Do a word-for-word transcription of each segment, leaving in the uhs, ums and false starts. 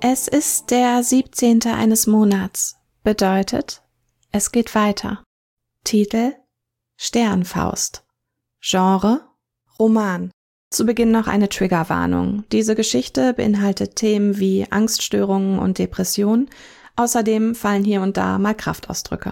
Es ist der siebzehnte eines Monats, bedeutet, es geht weiter. Titel: Sternfaust. Genre: Roman. Zu Beginn noch eine Triggerwarnung. Diese Geschichte beinhaltet Themen wie Angststörungen und Depressionen. Außerdem fallen hier und da mal Kraftausdrücke.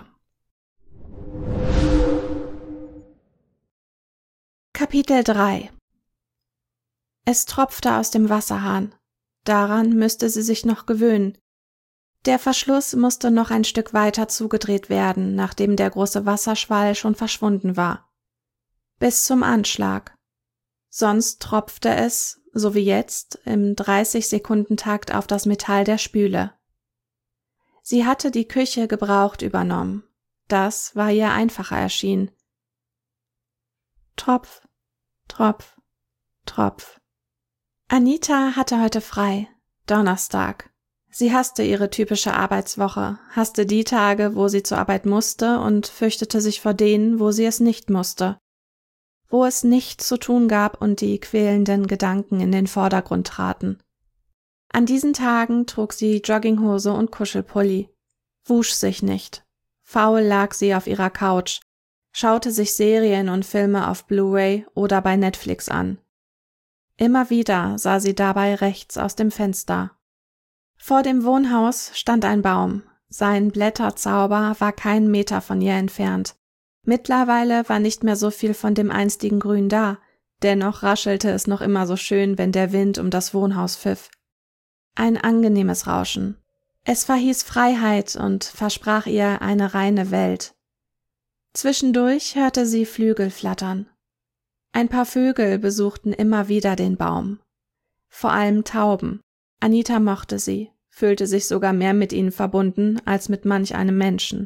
Kapitel drei. Es tropfte aus dem Wasserhahn. Daran müsste sie sich noch gewöhnen. Der Verschluss musste noch ein Stück weiter zugedreht werden, nachdem der große Wasserschwall schon verschwunden war. Bis zum Anschlag. Sonst tropfte es, so wie jetzt, im dreißig-Sekunden-Takt auf das Metall der Spüle. Sie hatte die Küche gebraucht übernommen. Das war ihr einfacher erschienen. Tropf, Tropf, Tropf. Anita hatte heute frei, Donnerstag. Sie hasste ihre typische Arbeitswoche, hasste die Tage, wo sie zur Arbeit musste und fürchtete sich vor denen, wo sie es nicht musste. Wo es nichts zu tun gab und die quälenden Gedanken in den Vordergrund traten. An diesen Tagen trug sie Jogginghose und Kuschelpulli, wusch sich nicht. Faul lag sie auf ihrer Couch, schaute sich Serien und Filme auf Blu-ray oder bei Netflix an. Immer wieder sah sie dabei rechts aus dem Fenster. Vor dem Wohnhaus stand ein Baum. Sein Blätterzauber war keinen Meter von ihr entfernt. Mittlerweile war nicht mehr so viel von dem einstigen Grün da, dennoch raschelte es noch immer so schön, wenn der Wind um das Wohnhaus pfiff. Ein angenehmes Rauschen. Es verhieß Freiheit und versprach ihr eine reine Welt. Zwischendurch hörte sie Flügel flattern. Ein paar Vögel besuchten immer wieder den Baum. Vor allem Tauben. Anita mochte sie, fühlte sich sogar mehr mit ihnen verbunden als mit manch einem Menschen.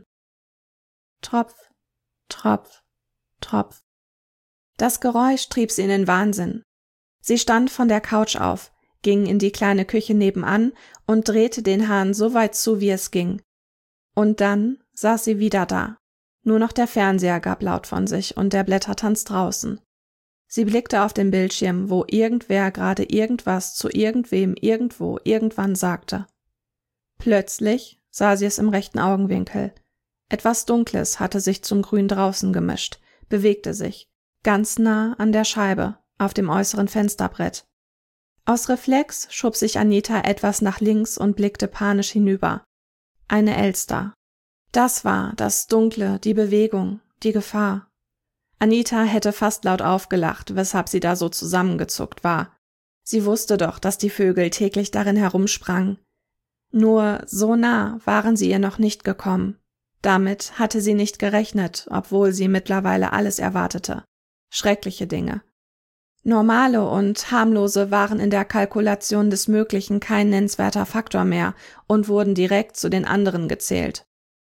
Tropf, Tropf, Tropf. Das Geräusch trieb sie in den Wahnsinn. Sie stand von der Couch auf, ging in die kleine Küche nebenan und drehte den Hahn so weit zu, wie es ging. Und dann saß sie wieder da. Nur noch der Fernseher gab laut von sich und der Blättertanz draußen. Sie blickte auf den Bildschirm, wo irgendwer gerade irgendwas zu irgendwem irgendwo irgendwann sagte. Plötzlich sah sie es im rechten Augenwinkel. Etwas Dunkles hatte sich zum Grün draußen gemischt, bewegte sich, ganz nah an der Scheibe, auf dem äußeren Fensterbrett. Aus Reflex schob sich Anita etwas nach links und blickte panisch hinüber. Eine Elster. Das war das Dunkle, die Bewegung, die Gefahr. Anita hätte fast laut aufgelacht, weshalb sie da so zusammengezuckt war. Sie wusste doch, dass die Vögel täglich darin herumsprangen. Nur so nah waren sie ihr noch nicht gekommen. Damit hatte sie nicht gerechnet, obwohl sie mittlerweile alles erwartete. Schreckliche Dinge. Normale und harmlose waren in der Kalkulation des Möglichen kein nennenswerter Faktor mehr und wurden direkt zu den anderen gezählt.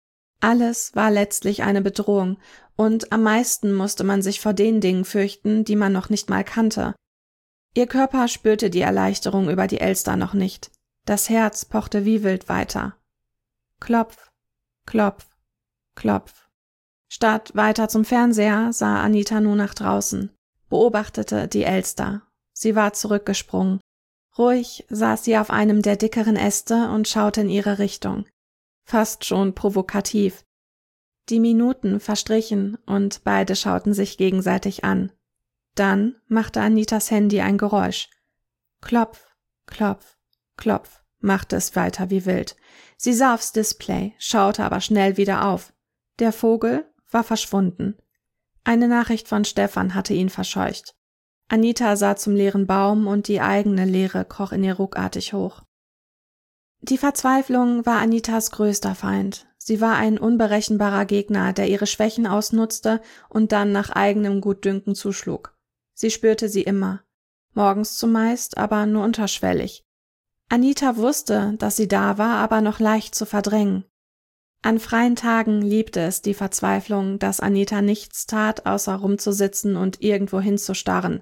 Alles war letztlich eine Bedrohung, und am meisten musste man sich vor den Dingen fürchten, die man noch nicht mal kannte. Ihr Körper spürte die Erleichterung über die Elster noch nicht. Das Herz pochte wie wild weiter. Klopf, klopf, klopf. Statt weiter zum Fernseher sah Anita nur nach draußen, beobachtete die Elster. Sie war zurückgesprungen. Ruhig saß sie auf einem der dickeren Äste und schaute in ihre Richtung. Fast schon provokativ. Die Minuten verstrichen und beide schauten sich gegenseitig an. Dann machte Anitas Handy ein Geräusch. Klopf, klopf, klopf, machte es weiter wie wild. Sie sah aufs Display, schaute aber schnell wieder auf. Der Vogel war verschwunden. Eine Nachricht von Stefan hatte ihn verscheucht. Anita sah zum leeren Baum und die eigene Leere kroch in ihr ruckartig hoch. Die Verzweiflung war Anitas größter Feind. Sie war ein unberechenbarer Gegner, der ihre Schwächen ausnutzte und dann nach eigenem Gutdünken zuschlug. Sie spürte sie immer. Morgens zumeist, aber nur unterschwellig. Anita wusste, dass sie da war, aber noch leicht zu verdrängen. An freien Tagen liebte es die Verzweiflung, dass Anita nichts tat, außer rumzusitzen und irgendwo hinzustarren.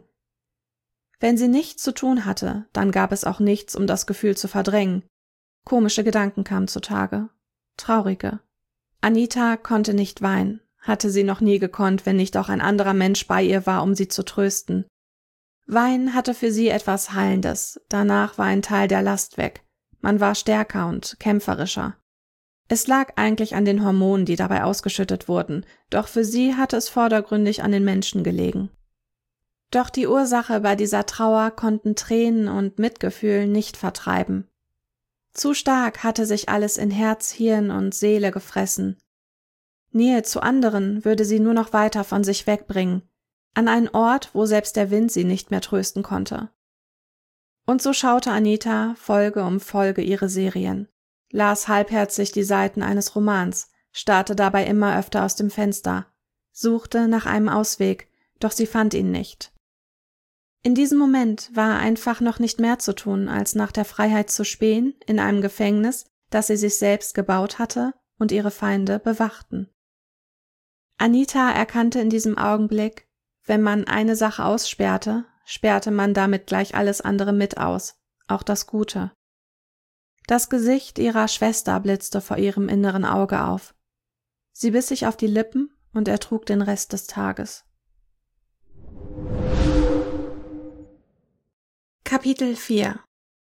Wenn sie nichts zu tun hatte, dann gab es auch nichts, um das Gefühl zu verdrängen. Komische Gedanken kamen zutage. Traurige. Anita konnte nicht weinen, hatte sie noch nie gekonnt, wenn nicht auch ein anderer Mensch bei ihr war, um sie zu trösten. Weinen hatte für sie etwas Heilendes, danach war ein Teil der Last weg. Man war stärker und kämpferischer. Es lag eigentlich an den Hormonen, die dabei ausgeschüttet wurden, doch für sie hatte es vordergründig an den Menschen gelegen. Doch die Ursache bei dieser Trauer konnten Tränen und Mitgefühl nicht vertreiben. Zu stark hatte sich alles in Herz, Hirn und Seele gefressen. Nähe zu anderen würde sie nur noch weiter von sich wegbringen, an einen Ort, wo selbst der Wind sie nicht mehr trösten konnte. Und so schaute Anita Folge um Folge ihre Serien, las halbherzig die Seiten eines Romans, starrte dabei immer öfter aus dem Fenster, suchte nach einem Ausweg, doch sie fand ihn nicht. In diesem Moment war einfach noch nicht mehr zu tun, als nach der Freiheit zu spähen in einem Gefängnis, das sie sich selbst gebaut hatte und ihre Feinde bewachten. Anita erkannte in diesem Augenblick, wenn man eine Sache aussperrte, sperrte man damit gleich alles andere mit aus, auch das Gute. Das Gesicht ihrer Schwester blitzte vor ihrem inneren Auge auf. Sie biss sich auf die Lippen und ertrug den Rest des Tages. Kapitel vier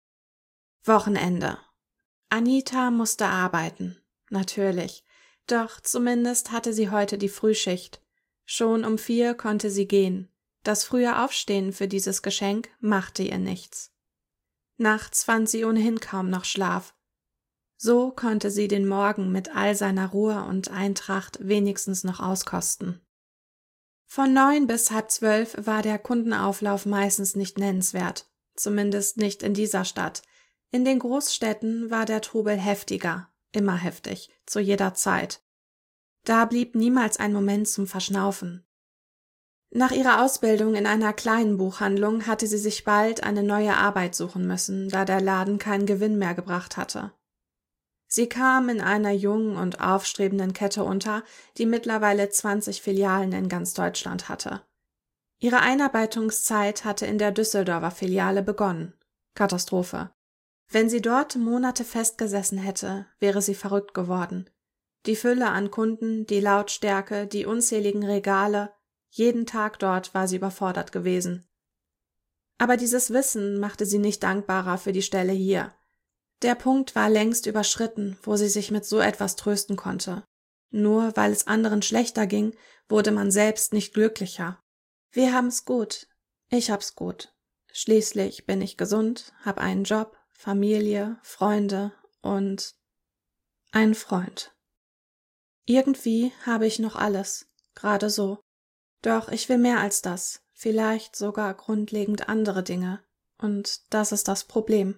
Wochenende. Anita musste arbeiten, natürlich, doch zumindest hatte sie heute die Frühschicht. Schon um vier konnte sie gehen. Das frühe Aufstehen für dieses Geschenk machte ihr nichts. Nachts fand sie ohnehin kaum noch Schlaf. So konnte sie den Morgen mit all seiner Ruhe und Eintracht wenigstens noch auskosten. Von neun bis halb zwölf war der Kundenauflauf meistens nicht nennenswert, zumindest nicht in dieser Stadt. In den Großstädten war der Trubel heftiger, immer heftig, zu jeder Zeit. Da blieb niemals ein Moment zum Verschnaufen. Nach ihrer Ausbildung in einer kleinen Buchhandlung hatte sie sich bald eine neue Arbeit suchen müssen, da der Laden keinen Gewinn mehr gebracht hatte. Sie kam in einer jungen und aufstrebenden Kette unter, die mittlerweile zwanzig Filialen in ganz Deutschland hatte. Ihre Einarbeitungszeit hatte in der Düsseldorfer Filiale begonnen. Katastrophe. Wenn sie dort Monate festgesessen hätte, wäre sie verrückt geworden. Die Fülle an Kunden, die Lautstärke, die unzähligen Regale, jeden Tag dort war sie überfordert gewesen. Aber dieses Wissen machte sie nicht dankbarer für die Stelle hier. Der Punkt war längst überschritten, wo sie sich mit so etwas trösten konnte. Nur weil es anderen schlechter ging, wurde man selbst nicht glücklicher. Wir haben's gut. Ich hab's gut. Schließlich bin ich gesund, hab einen Job, Familie, Freunde und einen Freund. Irgendwie habe ich noch alles, gerade so. Doch ich will mehr als das, vielleicht sogar grundlegend andere Dinge. Und das ist das Problem.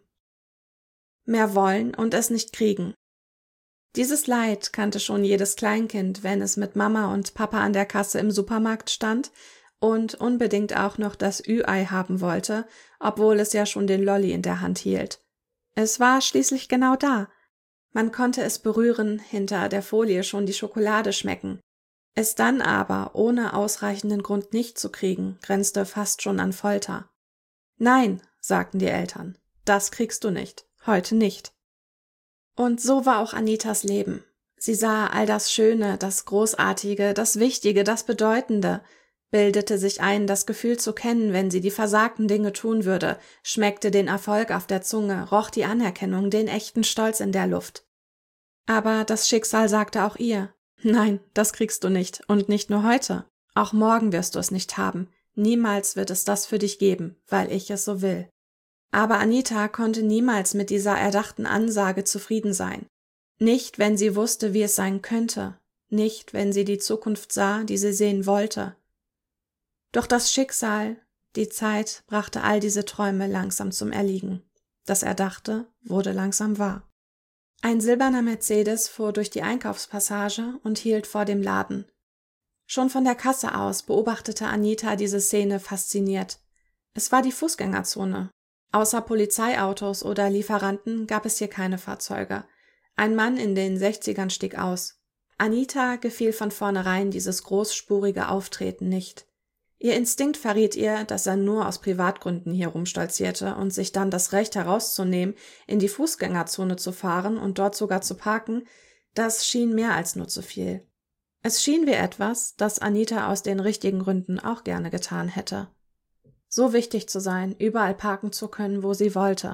Mehr wollen und es nicht kriegen. Dieses Leid kannte schon jedes Kleinkind, wenn es mit Mama und Papa an der Kasse im Supermarkt stand und unbedingt auch noch das Ü-Ei haben wollte, obwohl es ja schon den Lolli in der Hand hielt. Es war schließlich genau da. Man konnte es berühren, hinter der Folie schon die Schokolade schmecken. Es dann aber ohne ausreichenden Grund nicht zu kriegen, grenzte fast schon an Folter. Nein, sagten die Eltern, das kriegst du nicht, heute nicht. Und so war auch Anitas Leben. Sie sah all das Schöne, das Großartige, das Wichtige, das Bedeutende, bildete sich ein, das Gefühl zu kennen, wenn sie die versagten Dinge tun würde, schmeckte den Erfolg auf der Zunge, roch die Anerkennung, den echten Stolz in der Luft. Aber das Schicksal sagte auch ihr, nein, das kriegst du nicht, und nicht nur heute. Auch morgen wirst du es nicht haben. Niemals wird es das für dich geben, weil ich es so will. Aber Anita konnte niemals mit dieser erdachten Ansage zufrieden sein. Nicht, wenn sie wusste, wie es sein könnte. Nicht, wenn sie die Zukunft sah, die sie sehen wollte. Doch das Schicksal, die Zeit, brachte all diese Träume langsam zum Erliegen. Das Erdachte wurde langsam wahr. Ein silberner Mercedes fuhr durch die Einkaufspassage und hielt vor dem Laden. Schon von der Kasse aus beobachtete Anita diese Szene fasziniert. Es war die Fußgängerzone. Außer Polizeiautos oder Lieferanten gab es hier keine Fahrzeuge. Ein Mann in den Sechzigern stieg aus. Anita gefiel von vornherein dieses großspurige Auftreten nicht. Ihr Instinkt verriet ihr, dass er nur aus Privatgründen hier rumstolzierte und sich dann das Recht herauszunehmen, in die Fußgängerzone zu fahren und dort sogar zu parken, das schien mehr als nur zu viel. Es schien wie etwas, das Anita aus den richtigen Gründen auch gerne getan hätte. So wichtig zu sein, überall parken zu können, wo sie wollte.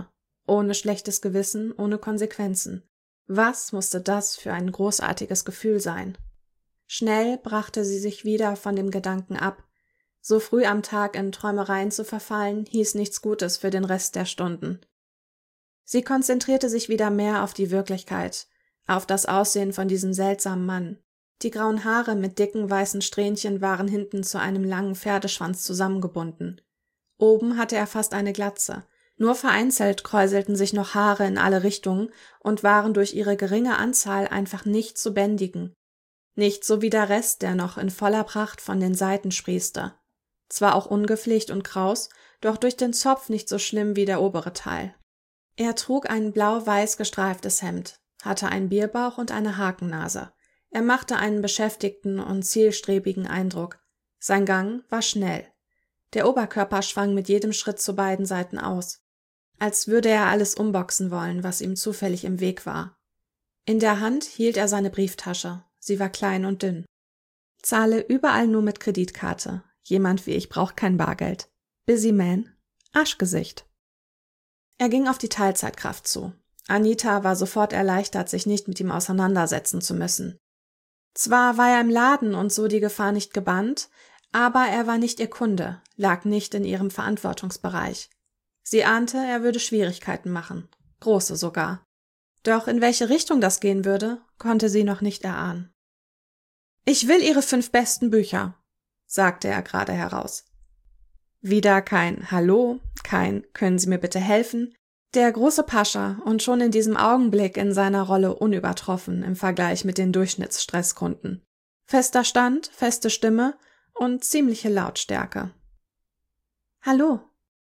Ohne schlechtes Gewissen, ohne Konsequenzen. Was musste das für ein großartiges Gefühl sein? Schnell brachte sie sich wieder von dem Gedanken ab. So früh am Tag in Träumereien zu verfallen, hieß nichts Gutes für den Rest der Stunden. Sie konzentrierte sich wieder mehr auf die Wirklichkeit, auf das Aussehen von diesem seltsamen Mann. Die grauen Haare mit dicken weißen Strähnchen waren hinten zu einem langen Pferdeschwanz zusammengebunden. Oben hatte er fast eine Glatze. Nur vereinzelt kräuselten sich noch Haare in alle Richtungen und waren durch ihre geringe Anzahl einfach nicht zu bändigen. Nicht so wie der Rest, der noch in voller Pracht von den Seiten sprießte. Zwar auch ungepflegt und kraus, doch durch den Zopf nicht so schlimm wie der obere Teil. Er trug ein blau-weiß gestreiftes Hemd, hatte einen Bierbauch und eine Hakennase. Er machte einen beschäftigten und zielstrebigen Eindruck. Sein Gang war schnell. Der Oberkörper schwang mit jedem Schritt zu beiden Seiten aus, als würde er alles umboxen wollen, was ihm zufällig im Weg war. In der Hand hielt er seine Brieftasche. Sie war klein und dünn. Zahle überall nur mit Kreditkarte. Jemand wie ich braucht kein Bargeld. Busy Man. Arschgesicht. Er ging auf die Teilzeitkraft zu. Anita war sofort erleichtert, sich nicht mit ihm auseinandersetzen zu müssen. Zwar war er im Laden und so die Gefahr nicht gebannt, aber er war nicht ihr Kunde, lag nicht in ihrem Verantwortungsbereich. Sie ahnte, er würde Schwierigkeiten machen, große sogar. Doch in welche Richtung das gehen würde, konnte sie noch nicht erahnen. »Ich will Ihre fünf besten Bücher«, sagte er gerade heraus. Wieder kein »Hallo«, kein »Können Sie mir bitte helfen«, der große Pascha und schon in diesem Augenblick in seiner Rolle unübertroffen im Vergleich mit den Durchschnittsstresskunden. Fester Stand, feste Stimme und ziemliche Lautstärke. »Hallo«.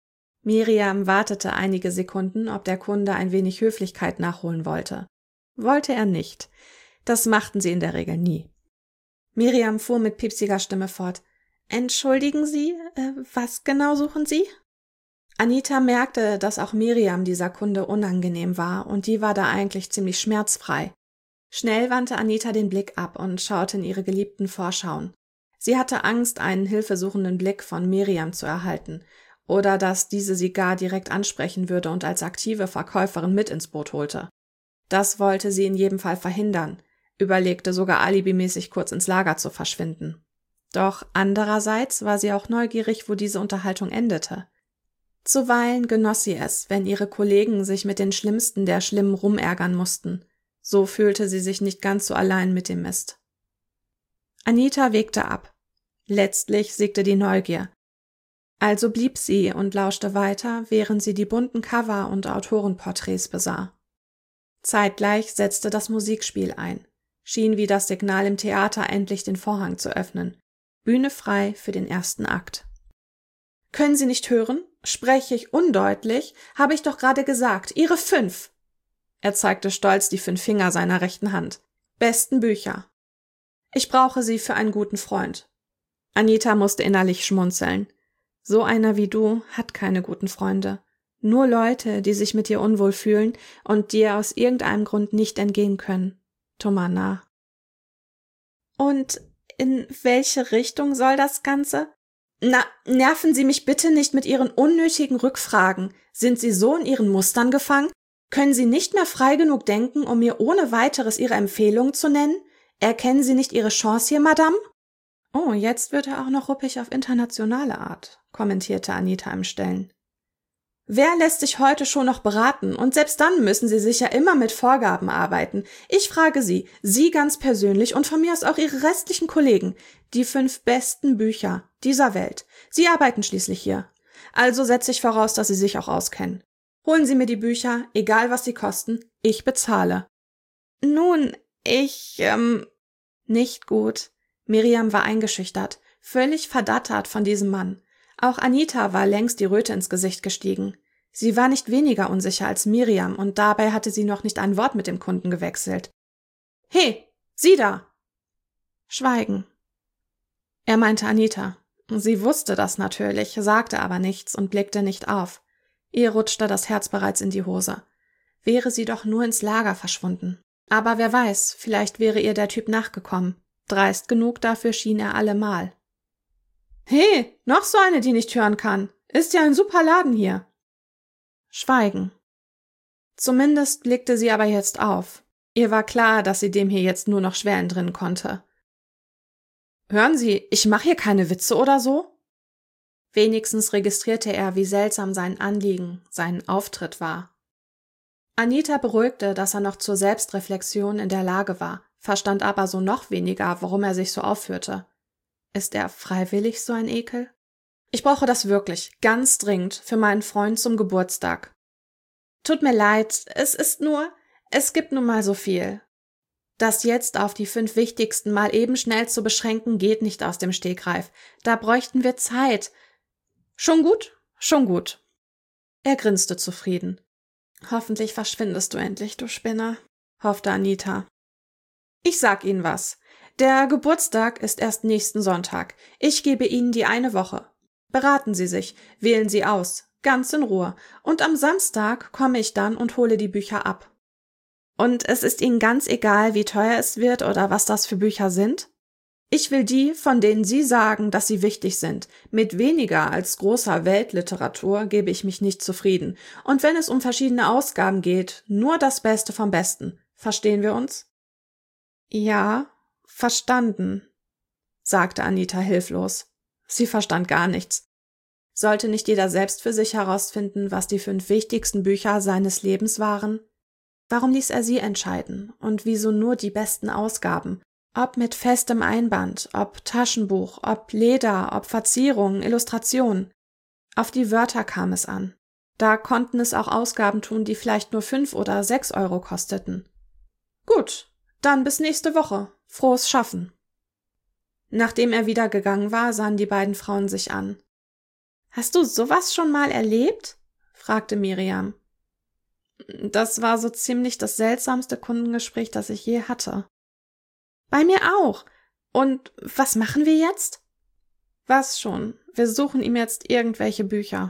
Miriam wartete einige Sekunden, ob der Kunde ein wenig Höflichkeit nachholen wollte. Wollte er nicht. Das machten sie in der Regel nie. Miriam fuhr mit piepsiger Stimme fort. »Entschuldigen Sie, äh, was genau suchen Sie?« Anita merkte, dass auch Miriam dieser Kunde unangenehm war, und die war da eigentlich ziemlich schmerzfrei. Schnell wandte Anita den Blick ab und schaute in ihre geliebten Vorschauen. Sie hatte Angst, einen hilfesuchenden Blick von Miriam zu erhalten, oder dass diese sie gar direkt ansprechen würde und als aktive Verkäuferin mit ins Boot holte. Das wollte sie in jedem Fall verhindern, überlegte sogar alibimäßig kurz ins Lager zu verschwinden. Doch andererseits war sie auch neugierig, wo diese Unterhaltung endete. Zuweilen genoss sie es, wenn ihre Kollegen sich mit den Schlimmsten der Schlimmen rumärgern mussten. So fühlte sie sich nicht ganz so allein mit dem Mist. Anita wägte ab. Letztlich siegte die Neugier. Also blieb sie und lauschte weiter, während sie die bunten Cover und Autorenporträts besah. Zeitgleich setzte das Musikspiel ein, schien wie das Signal im Theater endlich den Vorhang zu öffnen. Bühne frei für den ersten Akt. »Können Sie nicht hören? Spreche ich undeutlich? Habe ich doch gerade gesagt, Ihre fünf!« Er zeigte stolz die fünf Finger seiner rechten Hand. »Besten Bücher. Ich brauche sie für einen guten Freund.« Anita musste innerlich schmunzeln. So einer wie du hat keine guten Freunde. Nur Leute, die sich mit dir unwohl fühlen und dir aus irgendeinem Grund nicht entgehen können. Tomana. »Und in welche Richtung soll das Ganze?« »Na, nerven Sie mich bitte nicht mit Ihren unnötigen Rückfragen. Sind Sie so in Ihren Mustern gefangen? Können Sie nicht mehr frei genug denken, um mir ohne weiteres Ihre Empfehlungen zu nennen? Erkennen Sie nicht Ihre Chance hier, Madame?« »Oh, jetzt wird er auch noch ruppig auf internationale Art«, kommentierte Anita im Stillen. »Wer lässt sich heute schon noch beraten? Und selbst dann müssen Sie sicher immer mit Vorgaben arbeiten. Ich frage Sie, Sie ganz persönlich und von mir aus auch Ihre restlichen Kollegen, die fünf besten Bücher dieser Welt. Sie arbeiten schließlich hier. Also setze ich voraus, dass Sie sich auch auskennen. Holen Sie mir die Bücher, egal was sie kosten, ich bezahle.« »Nun, ich, ähm...« Nicht gut. Miriam war eingeschüchtert, völlig verdattert von diesem Mann. Auch Anita war längst die Röte ins Gesicht gestiegen. Sie war nicht weniger unsicher als Miriam und dabei hatte sie noch nicht ein Wort mit dem Kunden gewechselt. »He, Sie da!« Schweigen. Er meinte Anita. Sie wusste das natürlich, sagte aber nichts und blickte nicht auf. Ihr rutschte das Herz bereits in die Hose. Wäre sie doch nur ins Lager verschwunden. Aber wer weiß, vielleicht wäre ihr der Typ nachgekommen. Dreist genug dafür schien er allemal. »He, noch so eine, die nicht hören kann. Ist ja ein super Laden hier.« Schweigen. Zumindest blickte sie aber jetzt auf. Ihr war klar, dass sie dem hier jetzt nur noch schwer entrinnen konnte. »Hören Sie, ich mache hier keine Witze oder so?« Wenigstens registrierte er, wie seltsam sein Anliegen, sein Auftritt war. Anita beruhigte, dass er noch zur Selbstreflexion in der Lage war, verstand aber so noch weniger, warum er sich so aufführte. Ist er freiwillig so ein Ekel? »Ich brauche das wirklich, ganz dringend, für meinen Freund zum Geburtstag.« »Tut mir leid, es ist nur, es gibt nun mal so viel.« Das jetzt auf die fünf wichtigsten mal eben schnell zu beschränken, geht nicht aus dem Stegreif. Da bräuchten wir Zeit. »Schon gut, schon gut.« Er grinste zufrieden. »Hoffentlich verschwindest du endlich, du Spinner«, hoffte Anita. »Ich sag Ihnen was. Der Geburtstag ist erst nächsten Sonntag. Ich gebe Ihnen die eine Woche. Beraten Sie sich, wählen Sie aus, ganz in Ruhe. Und am Samstag komme ich dann und hole die Bücher ab. Und es ist Ihnen ganz egal, wie teuer es wird oder was das für Bücher sind? Ich will die, von denen Sie sagen, dass sie wichtig sind. Mit weniger als großer Weltliteratur gebe ich mich nicht zufrieden. Und wenn es um verschiedene Ausgaben geht, nur das Beste vom Besten. Verstehen wir uns?« »Ja, verstanden«, sagte Anita hilflos. Sie verstand gar nichts. Sollte nicht jeder selbst für sich herausfinden, was die fünf wichtigsten Bücher seines Lebens waren? Warum ließ er sie entscheiden? Und wieso nur die besten Ausgaben? Ob mit festem Einband, ob Taschenbuch, ob Leder, ob Verzierungen, Illustrationen. Auf die Wörter kam es an. Da konnten es auch Ausgaben tun, die vielleicht nur fünf oder sechs Euro kosteten. Gut, dann bis nächste Woche. Frohes Schaffen. Nachdem er wieder gegangen war, sahen die beiden Frauen sich an. »Hast du sowas schon mal erlebt?« fragte Miriam. »Das war so ziemlich das seltsamste Kundengespräch, das ich je hatte.« »Bei mir auch. Und was machen wir jetzt?« »Was schon. Wir suchen ihm jetzt irgendwelche Bücher.«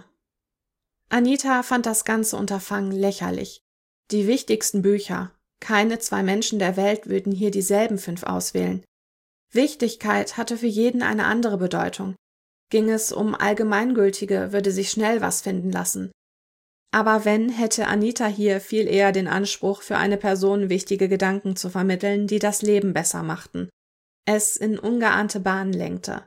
Anita fand das ganze Unterfangen lächerlich. Die wichtigsten Bücher. Keine zwei Menschen der Welt würden hier dieselben fünf auswählen. Wichtigkeit hatte für jeden eine andere Bedeutung. Ging es um allgemeingültige, würde sich schnell was finden lassen. Aber wenn, hätte Anita hier viel eher den Anspruch, für eine Person wichtige Gedanken zu vermitteln, die das Leben besser machten, es in ungeahnte Bahnen lenkte.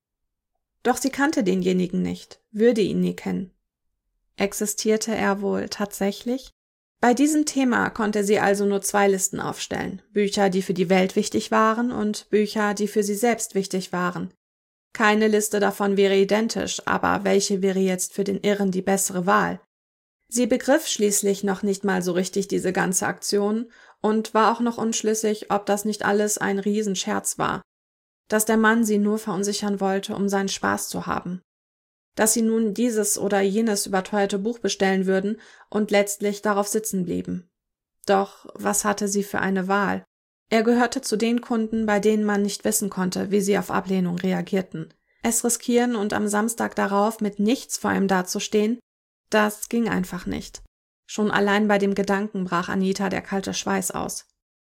Doch sie kannte denjenigen nicht, würde ihn nie kennen. Existierte er wohl tatsächlich? Bei diesem Thema konnte sie also nur zwei Listen aufstellen, Bücher, die für die Welt wichtig waren und Bücher, die für sie selbst wichtig waren. Keine Liste davon wäre identisch, aber welche wäre jetzt für den Irren die bessere Wahl? Sie begriff schließlich noch nicht mal so richtig diese ganze Aktion und war auch noch unschlüssig, ob das nicht alles ein Riesenscherz war, dass der Mann sie nur verunsichern wollte, um seinen Spaß zu haben, dass sie nun dieses oder jenes überteuerte Buch bestellen würden und letztlich darauf sitzen blieben. Doch was hatte sie für eine Wahl? Er gehörte zu den Kunden, bei denen man nicht wissen konnte, wie sie auf Ablehnung reagierten. Es riskieren und am Samstag darauf mit nichts vor ihm dazustehen, das ging einfach nicht. Schon allein bei dem Gedanken brach Anita der kalte Schweiß aus.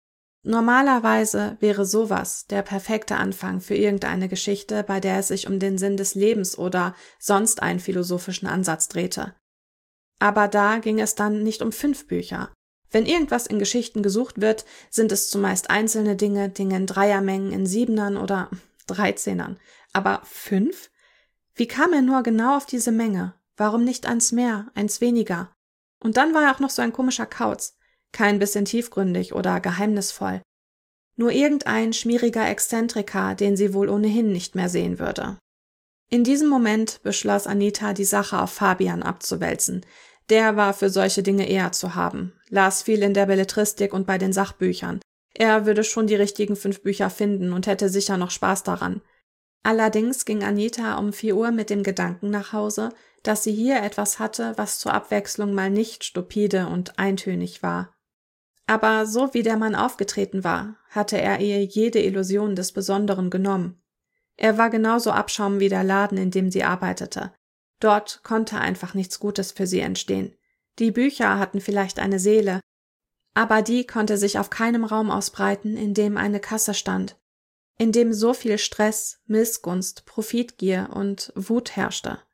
Normalerweise wäre sowas der perfekte Anfang für irgendeine Geschichte, bei der es sich um den Sinn des Lebens oder sonst einen philosophischen Ansatz drehte. Aber da ging es dann nicht um fünf Bücher. Wenn irgendwas in Geschichten gesucht wird, sind es zumeist einzelne Dinge, Dinge in Dreiermengen, in Siebenern oder Dreizehnern. Aber fünf? Wie kam er nur genau auf diese Menge? Warum nicht eins mehr, eins weniger? Und dann war er auch noch so ein komischer Kauz. Kein bisschen tiefgründig oder geheimnisvoll. Nur irgendein schmieriger Exzentriker, den sie wohl ohnehin nicht mehr sehen würde. In diesem Moment beschloss Anita, die Sache auf Fabian abzuwälzen. Der war für solche Dinge eher zu haben, las viel in der Belletristik und bei den Sachbüchern. Er würde schon die richtigen fünf Bücher finden und hätte sicher noch Spaß daran. Allerdings ging Anita um vier Uhr mit dem Gedanken nach Hause, dass sie hier etwas hatte, was zur Abwechslung mal nicht stupide und eintönig war. Aber so wie der Mann aufgetreten war, hatte er ihr jede Illusion des Besonderen genommen. Er war genauso Abschaum wie der Laden, in dem sie arbeitete. Dort konnte einfach nichts Gutes für sie entstehen. Die Bücher hatten vielleicht eine Seele, aber die konnte sich auf keinem Raum ausbreiten, in dem eine Kasse stand, in dem so viel Stress, Missgunst, Profitgier und Wut herrschte.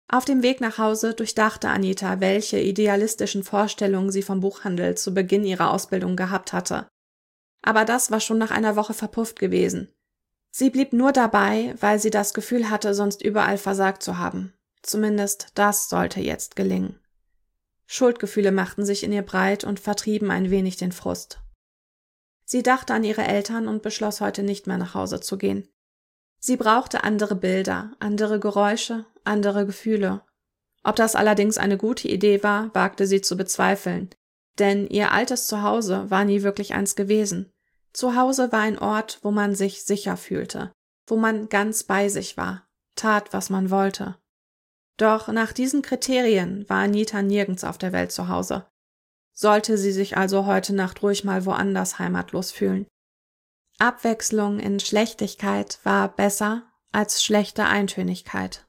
Auf dem Weg nach Hause durchdachte Anita, welche idealistischen Vorstellungen sie vom Buchhandel zu Beginn ihrer Ausbildung gehabt hatte. Aber das war schon nach einer Woche verpufft gewesen. Sie blieb nur dabei, weil sie das Gefühl hatte, sonst überall versagt zu haben. Zumindest das sollte jetzt gelingen. Schuldgefühle machten sich in ihr breit und vertrieben ein wenig den Frust. Sie dachte an ihre Eltern und beschloss, heute nicht mehr nach Hause zu gehen. Sie brauchte andere Bilder, andere Geräusche, andere Gefühle. Ob das allerdings eine gute Idee war, wagte sie zu bezweifeln, denn ihr altes Zuhause war nie wirklich eins gewesen. Zuhause war ein Ort, wo man sich sicher fühlte, wo man ganz bei sich war, tat, was man wollte. Doch nach diesen Kriterien war Anita nirgends auf der Welt zu Hause. Sollte sie sich also heute Nacht ruhig mal woanders heimatlos fühlen. Abwechslung in Schlechtigkeit war besser als schlechte Eintönigkeit.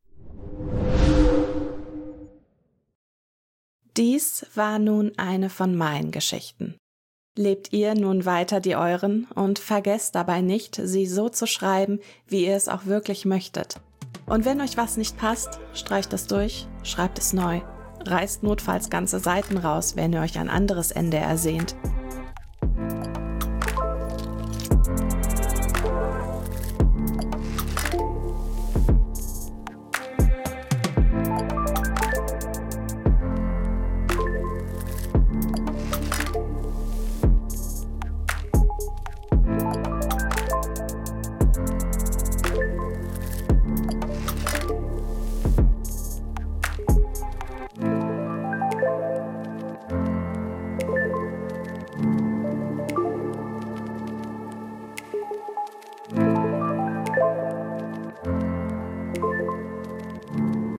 Dies war nun eine von meinen Geschichten. Lebt ihr nun weiter die euren und vergesst dabei nicht, sie so zu schreiben, wie ihr es auch wirklich möchtet. Und wenn euch was nicht passt, streicht es durch, schreibt es neu, reißt notfalls ganze Seiten raus, wenn ihr euch ein anderes Ende ersehnt.